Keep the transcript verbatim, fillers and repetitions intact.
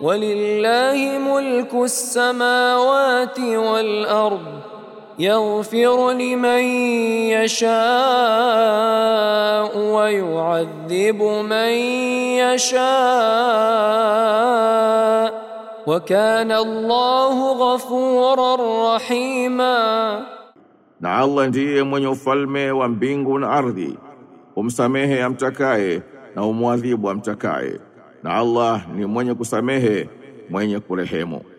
ولله ملك السماوات والأرض يغفر لمن يشاء ويعذب من يشاء وكان الله غفورا رحيما. Na Allah ndiye mwenye ufalme wa mbingu na ardhi, umsamehe amtakaye na umwadhibu amtakaye, na Allah ni mwenye kusamehe, mwenye kurehemu.